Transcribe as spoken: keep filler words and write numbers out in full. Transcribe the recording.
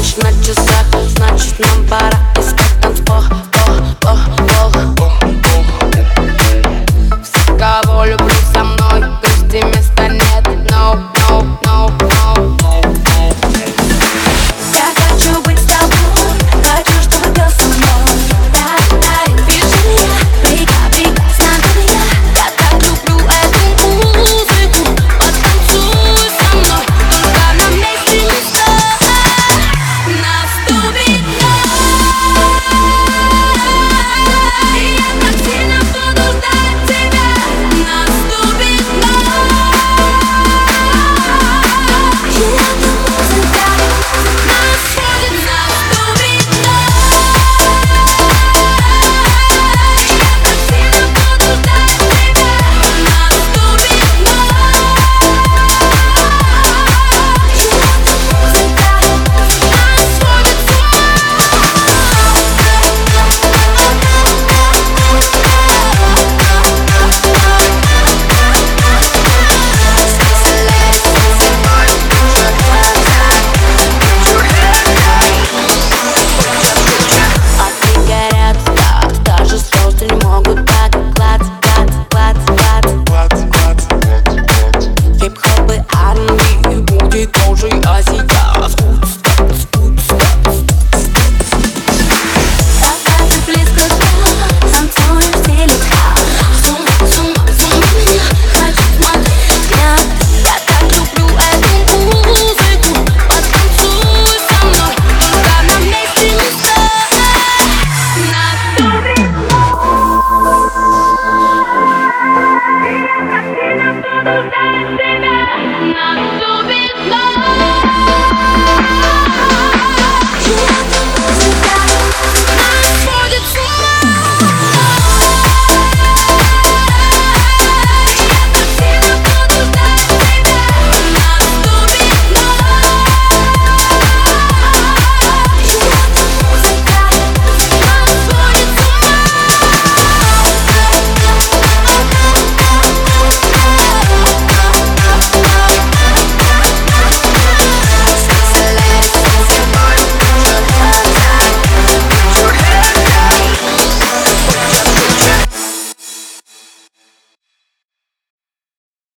Ночь на часах, значит нам пора искать танцпол. Все, кого люблю, со мной, грусти места нет. No, no, no, no. Я хочу быть с тобой, хочу, чтобы пел со мной. Да, да, движения, прекрасно меня. Я так люблю эту музыку, потанцуй со мной. Только на месте не стой. Наступит ночь, и я так сильно буду ждать тебя. Наступит ночь, и эта музыка нас сводит. Наступит ночь, и я так сильно буду ждать тебя. Наступит ночь, и эта музыка нас сводит с ума. Огни горят так, даже звезды не могут так. Клац, клац, клац, клац. Хип-хоп и ар энд би будет тоже Азия.